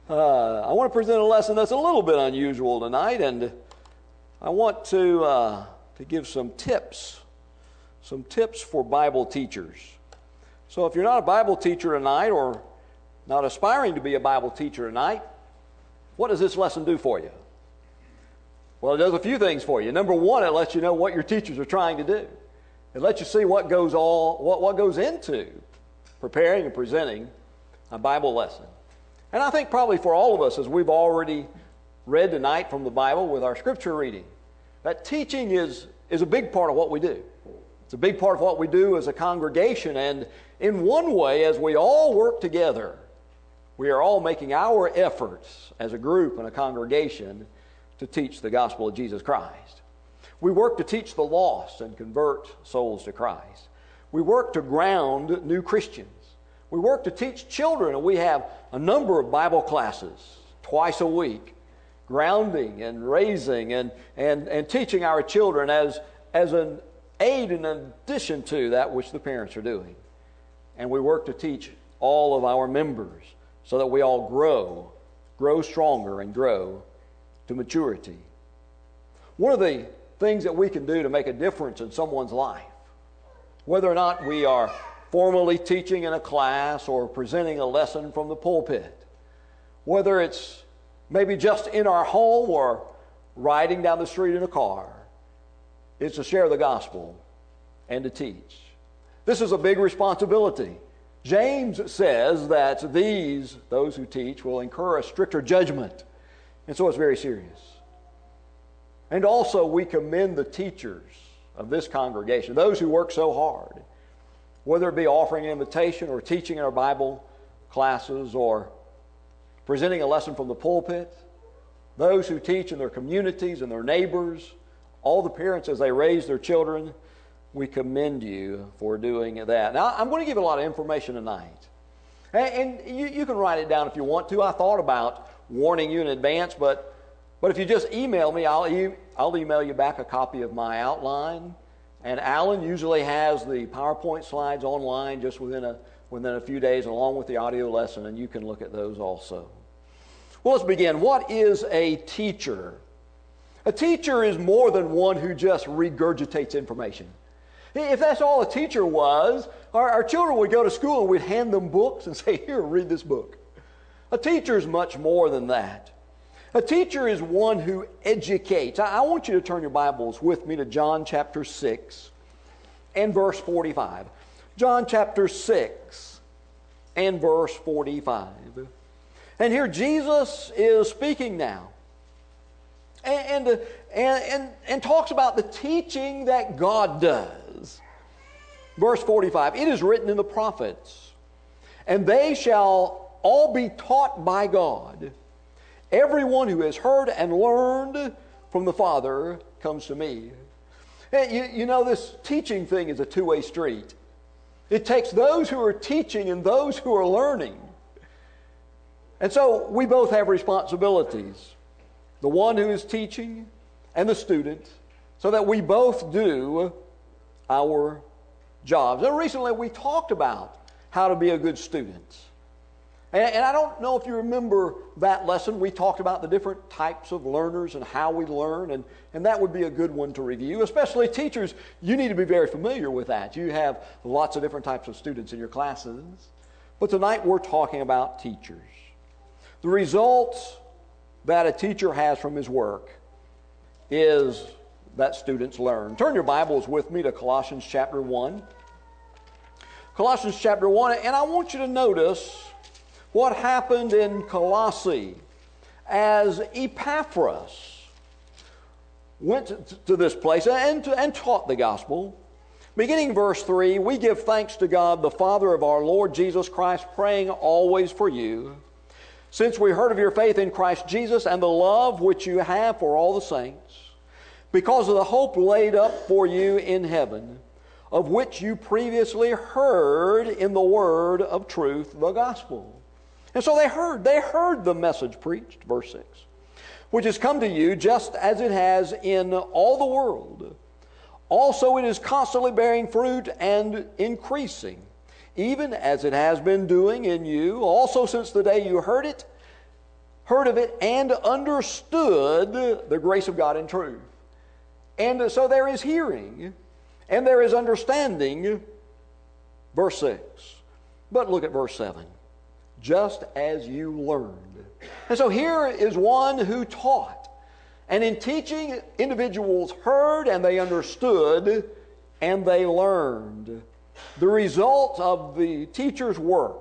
I want to present a lesson that's a little bit unusual tonight, and I want to give some tips for Bible teachers. So if you're not a Bible teacher tonight or not aspiring to be a Bible teacher tonight, what does this lesson do for you? Well, it does a few things for you. Number one, it lets you know what your teachers are trying to do. It lets you see what goes into preparing and presenting a Bible lesson. And I think probably for all of us, as we've already read tonight from the Bible with our scripture reading, that teaching is a big part of what we do. It's a big part of what we do as a congregation. And in one way, as we all work together, we are all making our efforts as a group and a congregation to teach the gospel of Jesus Christ. We work to teach the lost and convert souls to Christ. We work to ground new Christians. We work to teach children, and we have a number of Bible classes twice a week, grounding and raising and teaching our children as an aid in addition to that which the parents are doing. And we work to teach all of our members so that we all grow stronger and grow to maturity. One of the things that we can do to make a difference in someone's life, whether or not we are formally teaching in a class or presenting a lesson from the pulpit, whether it's maybe just in our home or riding down the street in a car, is to share the gospel and to teach. This is a big responsibility. James says that those who teach, will incur a stricter judgment. And so it's very serious. And also we commend the teachers of this congregation, those who work so hard, whether it be offering an invitation or teaching in our Bible classes or presenting a lesson from the pulpit, those who teach in their communities and their neighbors, all the parents as they raise their children, we commend you for doing that. Now, I'm going to give a lot of information tonight. And you can write it down if you want to. I thought about warning you in advance, but if you just email me, I'll email you back a copy of my outline. And Alan usually has the PowerPoint slides online just within a few days, along with the audio lesson, and you can look at those also. Well, let's begin. What is a teacher? A teacher is more than one who just regurgitates information. If that's all a teacher was, our children would go to school and we'd hand them books and say, "Here, read this book." A teacher is much more than that. A teacher is one who educates. I want you to turn your Bibles with me to John chapter 6 and verse 45. John chapter 6 and verse 45. And here Jesus is speaking now and talks about the teaching that God does. Verse 45, "It is written in the prophets, and they shall all be taught by God. Everyone who has heard and learned from the Father comes to me." You know, this teaching thing is a two-way street. It takes those who are teaching and those who are learning. And so we both have responsibilities. The one who is teaching and the student, so that we both do our jobs. And recently we talked about how to be a good student. And I don't know if you remember that lesson. We talked about the different types of learners and how we learn, and that would be a good one to review. Especially teachers, you need to be very familiar with that. You have lots of different types of students in your classes. But tonight we're talking about teachers. The results that a teacher has from his work is that students learn. Turn your Bibles with me to Colossians chapter 1. Colossians chapter 1, and I want you to notice what happened in Colossae as Epaphras went to this place and taught the gospel. Beginning verse 3, "We give thanks to God, the Father of our Lord Jesus Christ, praying always for you, since we heard of your faith in Christ Jesus and the love which you have for all the saints, because of the hope laid up for you in heaven, of which you previously heard in the word of truth, the gospel." And so they heard the message preached, verse 6, "which has come to you just as it has in all the world. Also it is constantly bearing fruit and increasing, even as it has been doing in you, also since the day you heard it heard of it, and understood the grace of God in truth. And so there is hearing, and there is understanding. Verse 6. But look at verse 7. Just as you learned. And so here is one who taught. And in teaching, individuals heard and they understood and they learned. The result of the teacher's work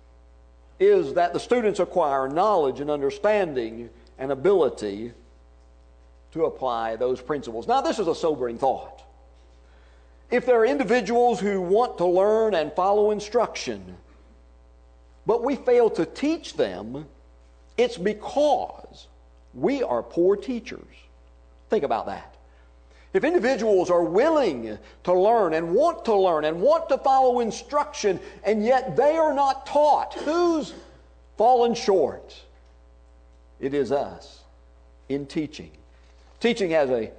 is that the students acquire knowledge and understanding and ability to apply those principles. Now, this is a sobering thought. If there are individuals who want to learn and follow instruction, but we fail to teach them, it's because we are poor teachers. Think about that. If individuals are willing to learn and want to follow instruction, and yet they are not taught, who's fallen short? It is us in teaching. Teaching has a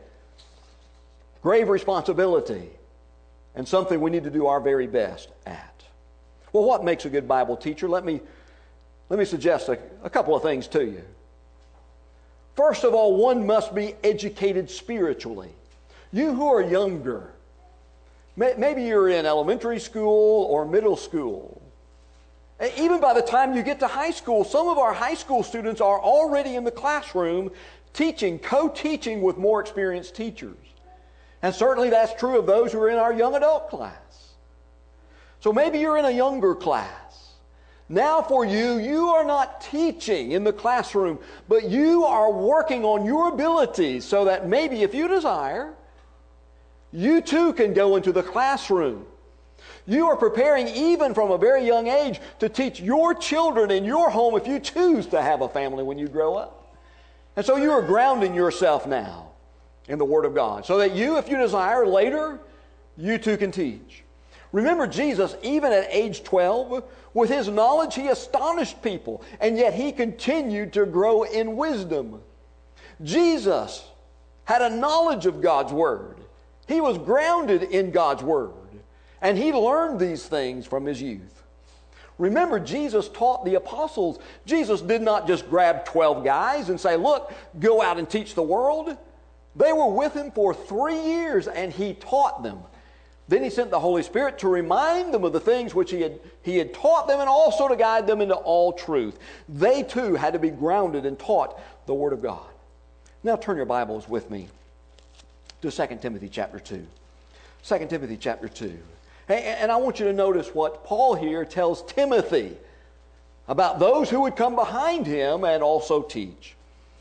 grave responsibility and something we need to do our very best at. Well, what makes a good Bible teacher? Let me suggest a couple of things to you. First of all, one must be educated spiritually. You who are younger, maybe you're in elementary school or middle school. Even by the time you get to high school, some of our high school students are already in the classroom teaching, co-teaching with more experienced teachers. And certainly that's true of those who are in our young adult class. So maybe you're in a younger class. Now for you, you are not teaching in the classroom, but you are working on your abilities so that maybe if you desire, you too can go into the classroom. You are preparing even from a very young age to teach your children in your home if you choose to have a family when you grow up. And so you are grounding yourself now in the Word of God so that you, if you desire, later, you too can teach. Remember Jesus, even at age 12, with his knowledge, he astonished people, and yet he continued to grow in wisdom. Jesus had a knowledge of God's Word. He was grounded in God's Word, and he learned these things from his youth. Remember, Jesus taught the apostles. Jesus did not just grab 12 guys and say, look, go out and teach the world. They were with him for 3 years, and he taught them. Then he sent the Holy Spirit to remind them of the things which he had taught them and also to guide them into all truth. They too had to be grounded and taught the Word of God. Now turn your Bibles with me to 2 Timothy chapter 2. 2 Timothy chapter 2. And I want you to notice what Paul here tells Timothy about those who would come behind him and also teach.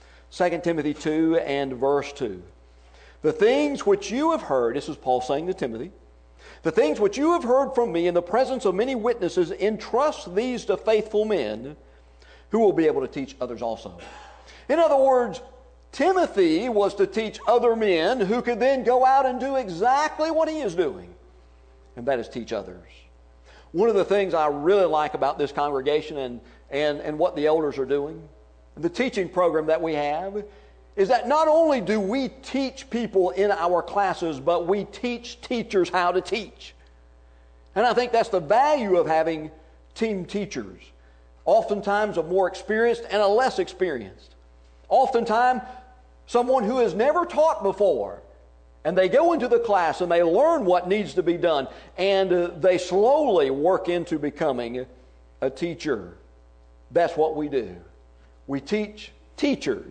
2 Timothy 2 and verse 2. The things which you have heard, this is Paul saying to Timothy, the things which you have heard from me in the presence of many witnesses, entrust these to faithful men who will be able to teach others also. In other words, Timothy was to teach other men who could then go out and do exactly what he is doing, and that is teach others. One of the things I really like about this congregation and what the elders are doing, the teaching program that we have, is that not only do we teach people in our classes, but we teach teachers how to teach. And I think that's the value of having team teachers. Oftentimes a more experienced and a less experienced. Oftentimes someone who has never taught before. And they go into the class and they learn what needs to be done. And they slowly work into becoming a teacher. That's what we do. We teach teachers.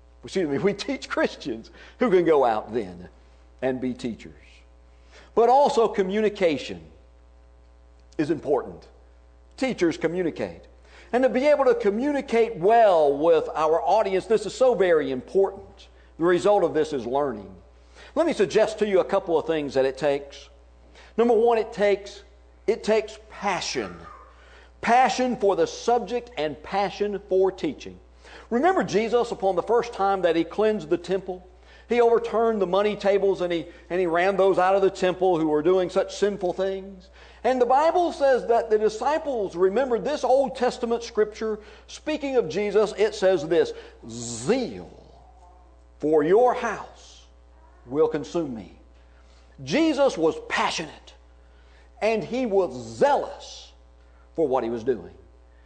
We teach Christians who can go out then and be teachers. But also communication is important. Teachers communicate. And to be able to communicate well with our audience, this is so very important. The result of this is learning. Let me suggest to you a couple of things that it takes. Number one, it takes passion. Passion for the subject and passion for teaching. Remember Jesus upon the first time that he cleansed the temple? He overturned the money tables and he ran those out of the temple who were doing such sinful things. And the Bible says that the disciples remembered this Old Testament scripture. Speaking of Jesus, it says this, zeal for your house will consume me. Jesus was passionate and he was zealous for what he was doing.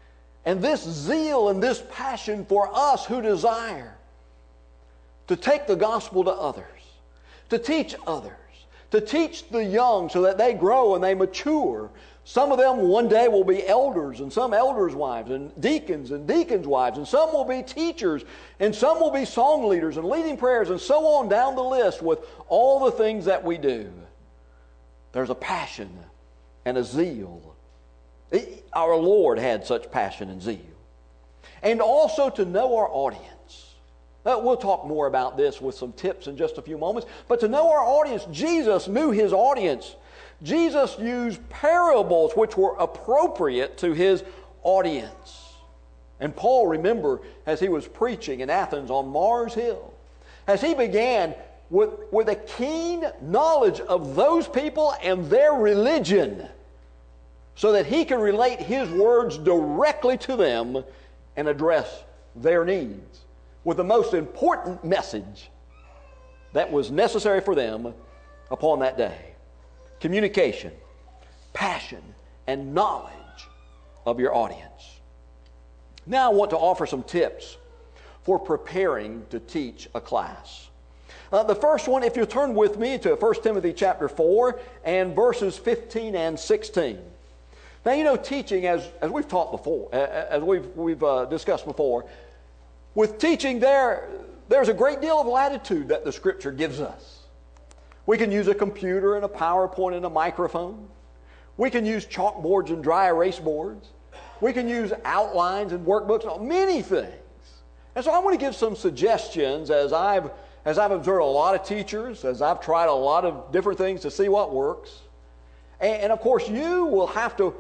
And this zeal and this passion for us who desire to take the gospel to others, to teach others, to teach the young so that they grow and they mature. Some of them one day will be elders, and some elders' wives, and deacons wives, and some will be teachers, and some will be song leaders and leading prayers, and so on down the list with all the things that we do. There's a passion and a zeal. Our Lord had such passion and zeal. And also to know our audience. We'll talk more about this with some tips in just a few moments. But to know our audience, Jesus knew his audience. Jesus used parables which were appropriate to his audience. And Paul, remember, as he was preaching in Athens on Mars Hill, as he began with a keen knowledge of those people and their religion, so that he could relate his words directly to them and address their needs with the most important message that was necessary for them upon that day. Communication, passion, and knowledge of your audience. Now I want to offer some tips for preparing to teach a class. The first one, if you'll turn with me to 1 Timothy chapter 4 and verses 15 and 16. Now, you know, teaching, as we've taught before, as we've discussed before, with teaching there's a great deal of latitude that the Scripture gives us. We can use a computer and a PowerPoint and a microphone. We can use chalkboards and dry erase boards. We can use outlines and workbooks, many things. And so I want to give some suggestions as I've observed a lot of teachers, as I've tried a lot of different things to see what works. And of course, you will have to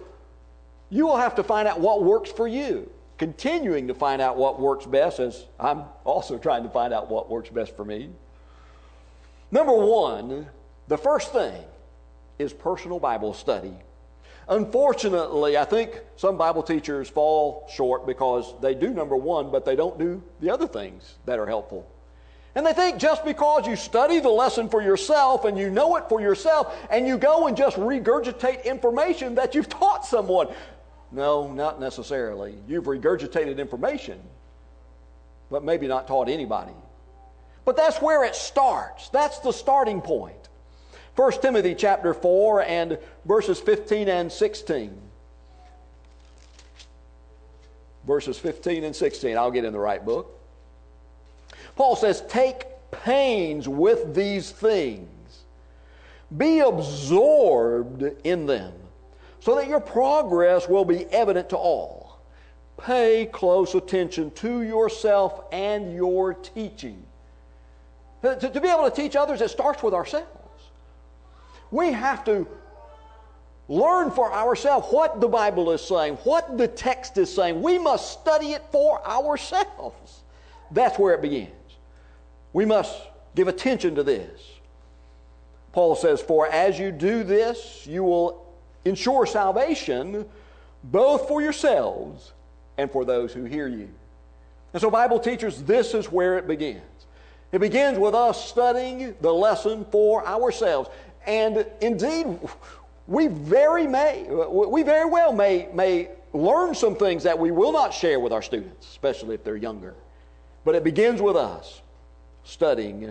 find out what works for you, continuing to find out what works best, as I'm also trying to find out what works best for me. Number one, the first thing is personal Bible study. Unfortunately, I think some Bible teachers fall short because they do number one, but they don't do the other things that are helpful. And they think just because you study the lesson for yourself and you know it for yourself and you go and just regurgitate information that you've taught someone. No, not necessarily. You've regurgitated information, but maybe not taught anybody. But that's where it starts. That's the starting point. 1 Timothy chapter 4 and verses 15 and 16. Verses 15 and 16. I'll get in the right book. Paul says, take pains with these things. Be absorbed in them, so that your progress will be evident to all. Pay close attention to yourself and your teaching. To be able to teach others, it starts with ourselves. We have to learn for ourselves what the Bible is saying, what the text is saying. We must study it for ourselves. That's where it begins. We must give attention to this. Paul says, for as you do this, you will ensure salvation both for yourselves and for those who hear you. And so, Bible teachers, this is where it begins. It begins with us studying the lesson for ourselves. And indeed, we very well may learn some things that we will not share with our students, especially if they're younger. But it begins with us studying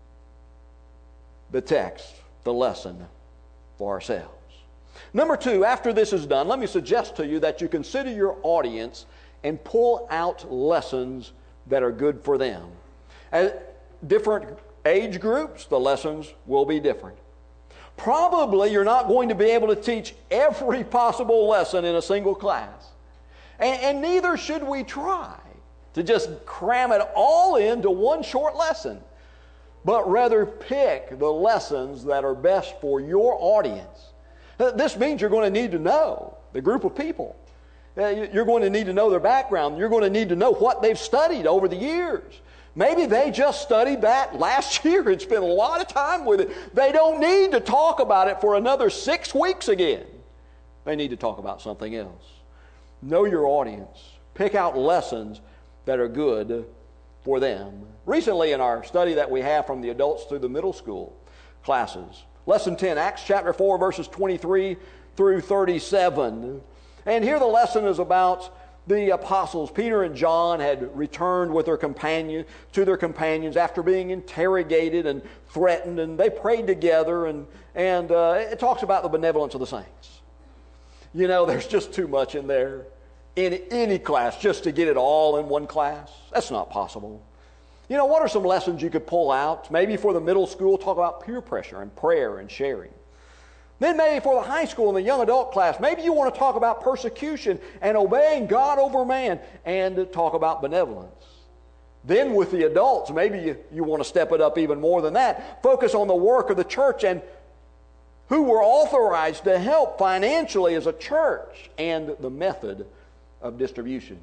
the text, the lesson for ourselves. Number two, after this is done, let me suggest to you that you consider your audience and pull out lessons that are good for them. At different age groups, the lessons will be different. Probably you're not going to be able to teach every possible lesson in a single class. And neither should we try to just cram it all into one short lesson, but rather pick the lessons that are best for your audience. This means you're going to need to know the group of people. You're going to need to know their background. You're going to need to know what they've studied over the years. Maybe they just studied that last year and spent a lot of time with it. They don't need to talk about it for another 6 weeks again. They need to talk about something else. Know your audience. Pick out lessons that are good for them. Recently in our study that we have from the adults through the middle school classes, Lesson 10, Acts chapter 4, verses 23 through 37. And here the lesson is about the apostles, Peter and John, had returned with their companions after being interrogated and threatened, and they prayed together, and it talks about the benevolence of the saints. You know, there's just too much in there. In any class, just to get it all in one class, that's not possible. You know, what are some lessons you could pull out? Maybe for the middle school, talk about peer pressure and prayer and sharing. Then maybe for the high school and the young adult class, maybe you want to talk about persecution and obeying God over man and talk about benevolence. Then with the adults, maybe you want to step it up even more than that. Focus on the work of the church and who we're authorized to help financially as a church and the method of distribution.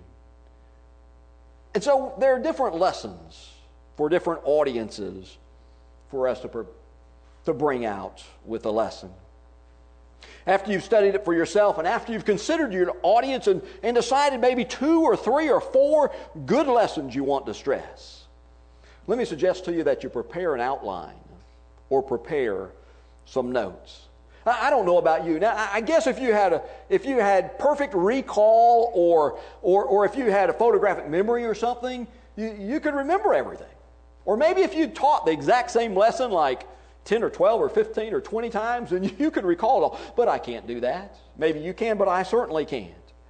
And so there are different lessons for different audiences for us to bring out with a lesson. After you've studied it for yourself and after you've considered your audience and decided maybe 2 or 3 or 4 good lessons you want to stress, let me suggest to you that you prepare an outline or prepare some notes. I don't know about you. Now, I guess if you had perfect recall or if you had a photographic memory or something, you could remember everything. Or maybe if you taught the exact same lesson like 10 or 12 or 15 or 20 times, then you could recall it all. But I can't do that. Maybe you can, but I certainly can't.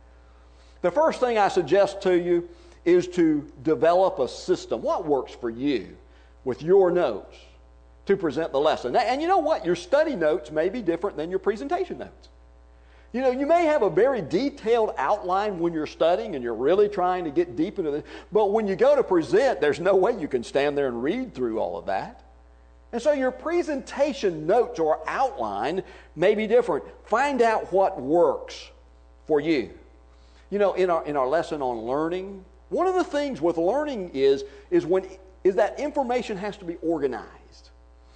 The first thing I suggest to you is to develop a system. What works for you with your notes to present the lesson? And you know what? Your study notes may be different than your presentation notes. You know, you may have a very detailed outline when you're studying and you're really trying to get deep into this, but when you go to present, there's no way you can stand there and read through all of that. And so your presentation notes or outline may be different. Find out what works for you. You know, in our lesson on learning, one of the things with learning is that information has to be organized.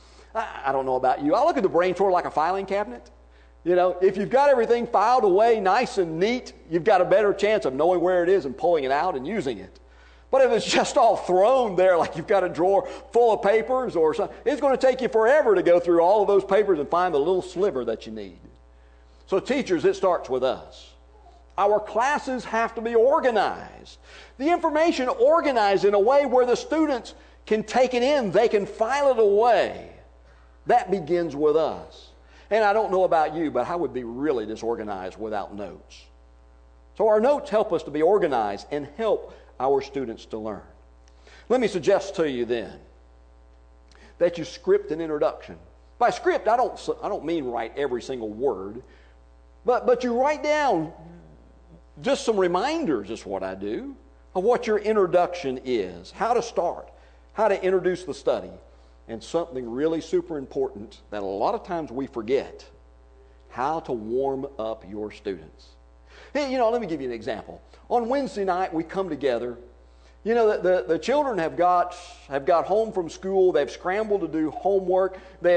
I don't know about you. I look at the brain sort of like a filing cabinet. You know, if you've got everything filed away nice and neat, you've got a better chance of knowing where it is and pulling it out and using it. But if it's just all thrown there, like you've got a drawer full of papers or something, it's going to take you forever to go through all of those papers and find the little sliver that you need. So teachers, it starts with us. Our classes have to be organized. The information organized in a way where the students can take it in, they can file it away. That begins with us. And I don't know about you, but I would be really disorganized without notes. So our notes help us to be organized and help our students to learn. Let me suggest to you then that you script an introduction. By script, I don't mean write every single word, but you write down just some reminders is what I do of what your introduction is, how to start, how to introduce the study, and something really super important that a lot of times we forget, how to warm up your students. Hey, you know, let me give you an example. On Wednesday night, we come together. You know, the children have got home from school. They've scrambled to do homework.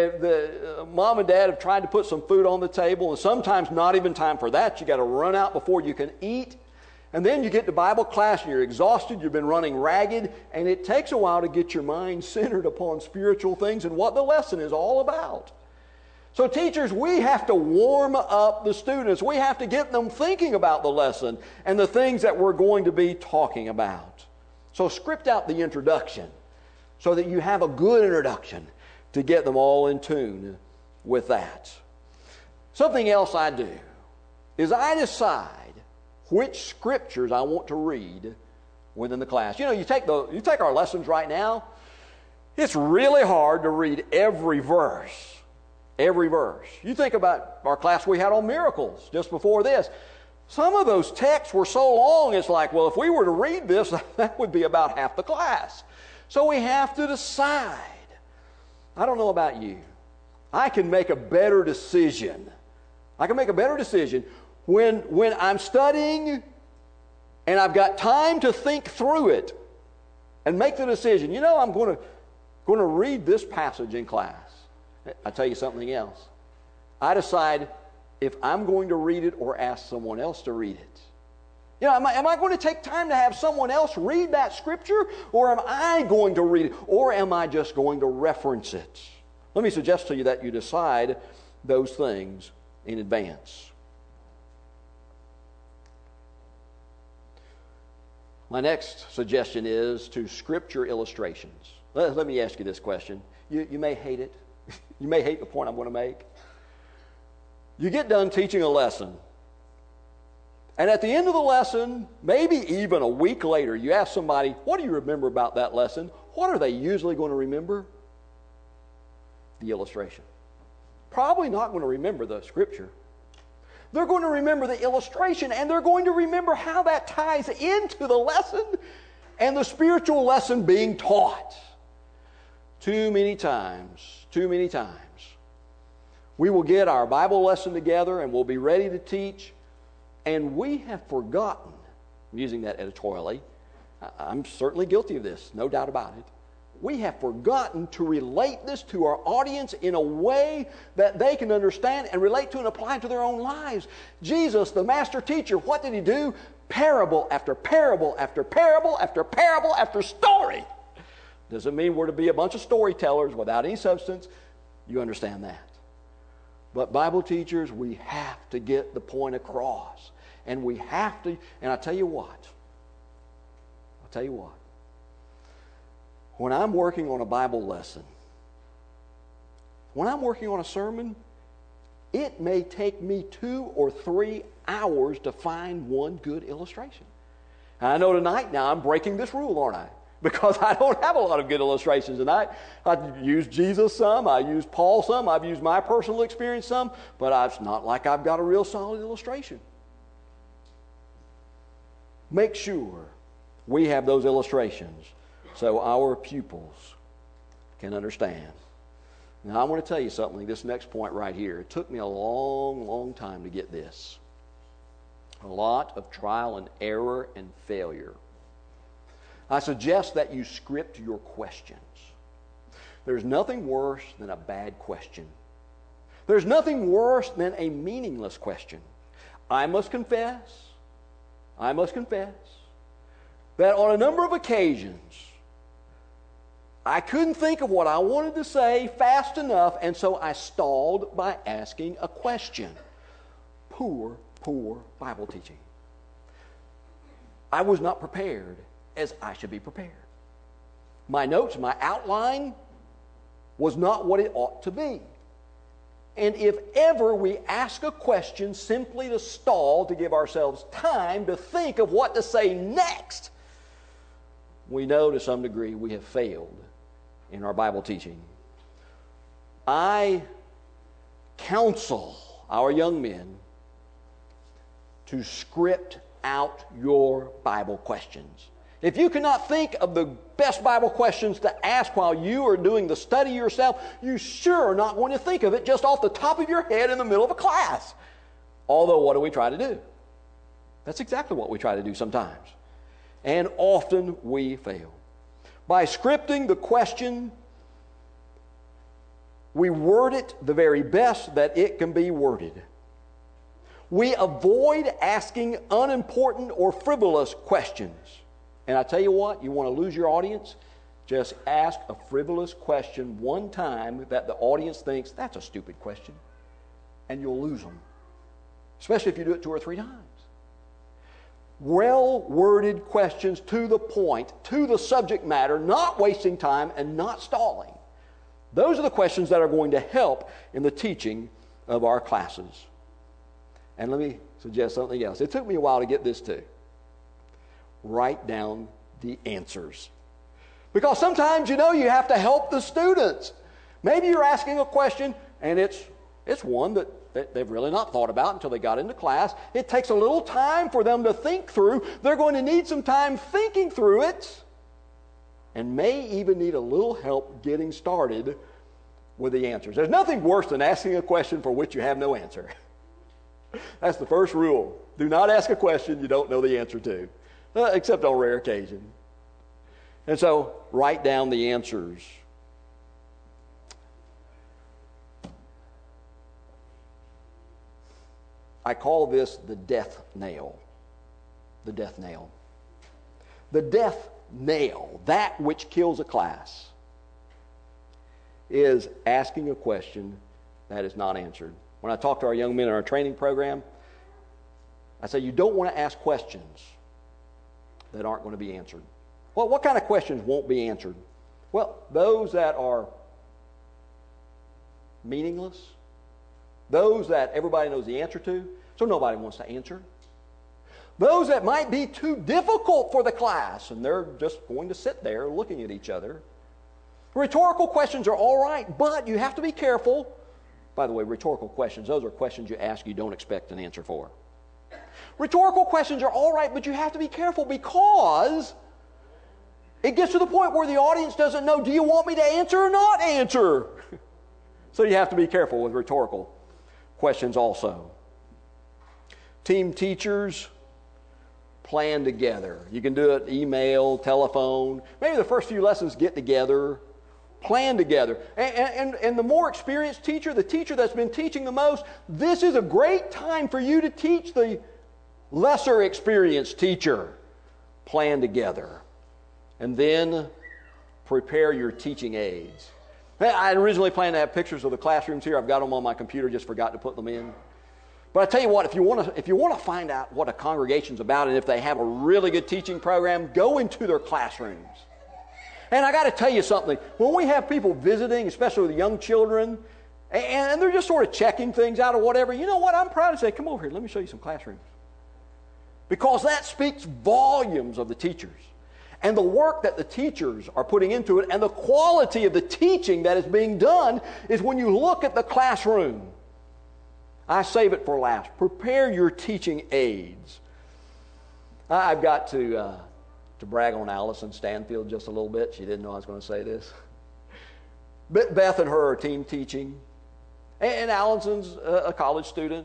Mom and Dad have tried to put some food on the table, and sometimes not even time for that. You got to run out before you can eat. And then you get to Bible class, and you're exhausted. You've been running ragged, and it takes a while to get your mind centered upon spiritual things and what the lesson is all about. So teachers, we have to warm up the students. We have to get them thinking about the lesson and the things that we're going to be talking about. So script out the introduction so that you have a good introduction to get them all in tune with that. Something else I do is I decide which scriptures I want to read within the class. You know, you take our lessons right now, it's really hard to read every verse. Every verse. You think about our class we had on miracles just before this. Some of those texts were so long, it's like, well, if we were to read this, that would be about half the class. So we have to decide. I don't know about you. I can make a better decision. I can make a better decision when I'm studying and I've got time to think through it and make the decision. You know, I'm going to read this passage in class. I'll tell you something else. I decide if I'm going to read it or ask someone else to read it. You know, am I going to take time to have someone else read that scripture, or am I going to read it, or am I just going to reference it? Let me suggest to you that you decide those things in advance. My next suggestion is to script your illustrations. Let me ask you this question. You may hate it. You may hate the point I'm going to make. You get done teaching a lesson, and at the end of the lesson, maybe even a week later, you ask somebody, what do you remember about that lesson? What are they usually going to remember? The illustration. Probably not going to remember the scripture. They're going to remember the illustration, and they're going to remember how that ties into the lesson and the spiritual lesson being taught. Too many times, we will get our Bible lesson together and we'll be ready to teach, and we have forgotten, I'm using that editorially, I'm certainly guilty of this, no doubt about it. We have forgotten to relate this to our audience in a way that they can understand and relate to and apply to their own lives. Jesus, the master teacher, what did he do? Parable after parable after parable after parable after story. Doesn't mean we're to be a bunch of storytellers without any substance. You understand that. But Bible teachers, we have to get the point across. And we have to, and I'll tell you what. When I'm working on a Bible lesson, when I'm working on a sermon, it may take me 2 or 3 hours to find one good illustration. And I know tonight now I'm breaking this rule, aren't I? Because I don't have a lot of good illustrations tonight. I've used Jesus some, I used Paul some, I've used my personal experience some, but it's not like I've got a real solid illustration. Make sure we have those illustrations so our pupils can understand. Now, I want to tell you something, this next point right here. It took me a long, long time to get this. A lot of trial and error and failure. I suggest that you script your questions. There's nothing worse than a bad question. There's nothing worse than a meaningless question. I must confess that on a number of occasions, I couldn't think of what I wanted to say fast enough, and so I stalled by asking a question. Poor Bible teaching. I was not prepared as I should be prepared. My notes, my outline was not what it ought to be. And if ever we ask a question simply to stall, to give ourselves time to think of what to say next, we know to some degree we have failed in our Bible teaching. I counsel our young men to script out your Bible questions. If you cannot think of the best Bible questions to ask while you are doing the study yourself, you sure are not going to think of it just off the top of your head in the middle of a class. Although, what do we try to do? That's exactly what we try to do sometimes. And often we fail. By scripting the question, we word it the very best that it can be worded. We avoid asking unimportant or frivolous questions. And I tell you what, you want to lose your audience? Just ask a frivolous question one time that the audience thinks, that's a stupid question. And you'll lose them. Especially if you do it 2 or 3 times. Well-worded questions to the point, to the subject matter, not wasting time and not stalling. Those are the questions that are going to help in the teaching of our classes. And let me suggest something else. It took me a while to get this too. Write down the answers. Because sometimes, you have to help the students. Maybe you're asking a question and it's one that they've really not thought about until they got into class. It takes a little time for them to think through. They're going to need some time thinking through it and may even need a little help getting started with the answers. There's nothing worse than asking a question for which you have no answer. That's the first rule. Do not ask a question you don't know the answer to. Except on rare occasion. And so, write down the answers. I call this the death nail. The death nail. The death nail, that which kills a class, is asking a question that is not answered. When I talk to our young men in our training program, I say you don't want to ask questions that aren't going to be answered. Well, what kind of questions won't be answered? Well, those that are meaningless, those that everybody knows the answer to, so nobody wants to answer. Those that might be too difficult for the class, and they're just going to sit there looking at each other. Rhetorical questions are all right, but you have to be careful. By the way, rhetorical questions, those are questions you ask you don't expect an answer for. Rhetorical questions are all right, but you have to be careful because it gets to the point where the audience doesn't know, do you want me to answer or not answer? So you have to be careful with rhetorical questions also. Team teachers plan together. You can do it email, telephone. Maybe the first few lessons get together, plan together. And the more experienced teacher, the teacher that's been teaching the most, this is a great time for you to teach the lesser experienced teacher. Plan together. And then prepare your teaching aids. I originally planned to have pictures of the classrooms here. I've got them on my computer, just forgot to put them in. But I tell you what, if you want to find out what a congregation's about and if they have a really good teaching program, go into their classrooms. And I got to tell you something. When we have people visiting, especially with young children, and they're just sort of checking things out or whatever, you know what? I'm proud to say, come over here, let me show you some classrooms. Because that speaks volumes of the teachers. And the work that the teachers are putting into it and the quality of the teaching that is being done is when you look at the classroom. I save it for last. Prepare your teaching aids. I've got to brag on Allison Stanfield just a little bit. She didn't know I was going to say this. But Beth and her are team teaching. And Allison's a college student,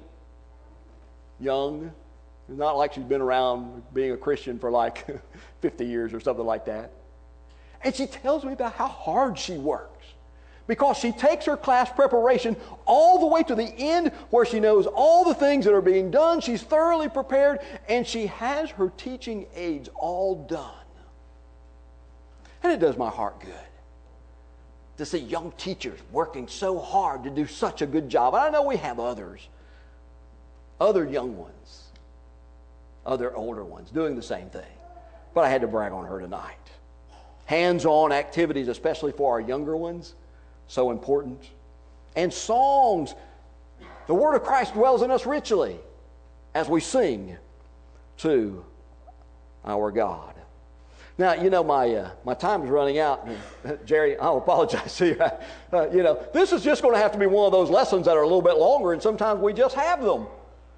young. It's not like she's been around being a Christian for like 50 years or something like that. And she tells me about how hard she works. Because she takes her class preparation all the way to the end where she knows all the things that are being done. She's thoroughly prepared and she has her teaching aids all done. And it does my heart good to see young teachers working so hard to do such a good job. And I know we have others, other young ones, other older ones doing the same thing. But I had to brag on her tonight. Hands-on activities, especially for our younger ones, so important. And songs. The Word of Christ dwells in us richly as we sing to our God. Now, you know, my time is running out. Jerry, I'll apologize to you. This is just going to have to be one of those lessons that are a little bit longer, and sometimes we just have them.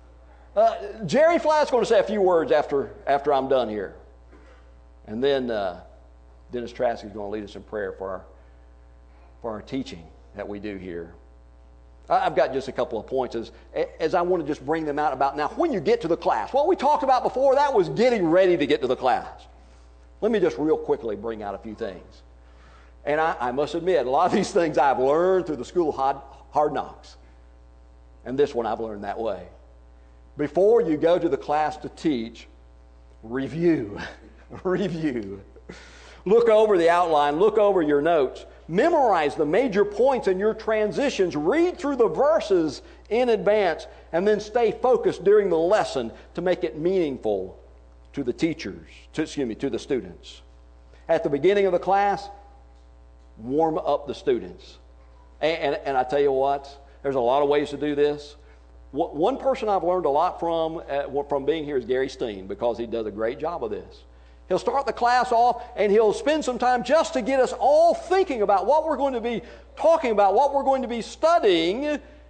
Jerry Flatt's going to say a few words after I'm done here. And then Dennis Trask is going to lead us in prayer for our teaching that we do here. I've got just a couple of points as I want to just bring them out about now when you get to the class. What we talked about before, that was getting ready to get to the class. Let me just real quickly bring out a few things. And I must admit, a lot of these things I've learned through the school of hard knocks. And this one I've learned that way. Before you go to the class to teach, review. Review. Look over the outline. Look over your notes. Memorize the major points in your transitions. Read through the verses in advance. And then stay focused during the lesson to make it meaningful to the teachers, to the students. At the beginning of the class, warm up the students. And I tell you what, there's a lot of ways to do this. One person I've learned a lot from being here is Gary Steen, because he does a great job of this. He'll start the class off and he'll spend some time just to get us all thinking about what we're going to be talking about, what we're going to be studying.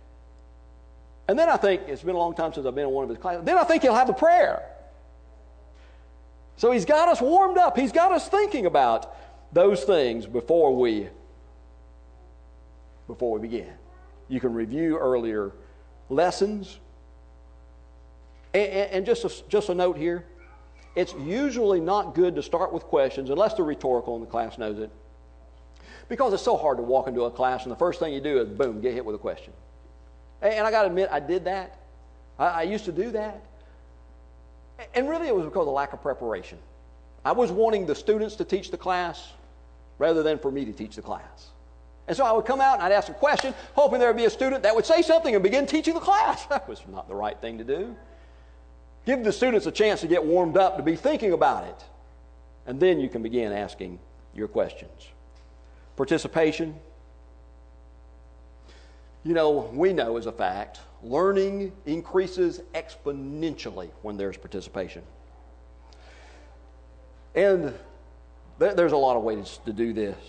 And then I think, it's been a long time since I've been in one of his classes, then I think he'll have the prayer. So he's got us warmed up. He's got us thinking about those things before we begin. You can review earlier lessons. And just a note here. It's usually not good to start with questions unless they're rhetorical and the class knows it. Because it's so hard to walk into a class and the first thing you do is, boom, get hit with a question. And I got to admit, I did that. I used to do that. And really it was because of lack of preparation. I was wanting the students to teach the class rather than for me to teach the class. And so I would come out and I'd ask a question, hoping there would be a student that would say something and begin teaching the class. That was not the right thing to do. Give the students a chance to get warmed up, to be thinking about it. And then you can begin asking your questions. Participation. We know as a fact, learning increases exponentially when there's participation. And there's a lot of ways to do this.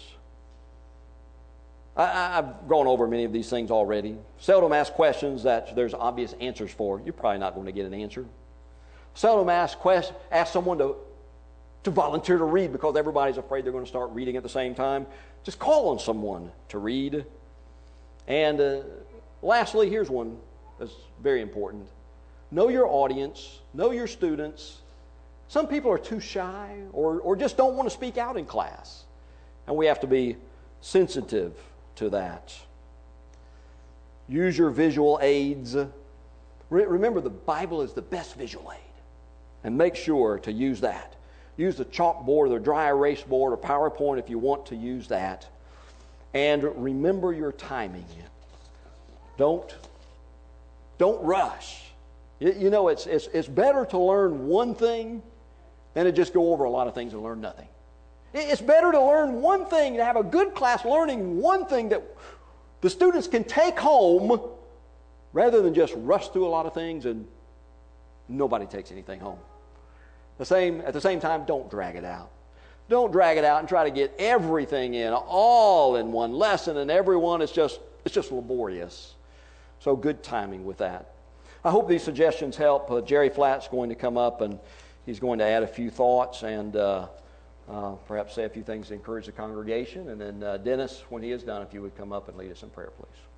I've gone over many of these things already. Seldom ask questions that there's obvious answers for. You're probably not going to get an answer. Seldom ask someone to volunteer to read because everybody's afraid they're going to start reading at the same time. Just call on someone to read. And lastly, here's one that's very important. Know your audience. Know your students. Some people are too shy or just don't want to speak out in class. And we have to be sensitive to that. Use your visual aids. Remember, the Bible is the best visual aid. And make sure to use that. Use the chalkboard or the dry erase board or PowerPoint if you want to use that. And remember your timing. Don't rush. It's better to learn one thing than to just go over a lot of things and learn nothing. It's better to learn one thing, to have a good class learning one thing that the students can take home rather than just rush through a lot of things and nobody takes anything home. At the same time, don't drag it out. Don't drag it out and try to get everything in all in one lesson and everyone. It's just laborious. So good timing with that. I hope these suggestions help. Jerry Flatt's going to come up and he's going to add a few thoughts and perhaps say a few things to encourage the congregation. And then Dennis, when he is done, if you would come up and lead us in prayer, please.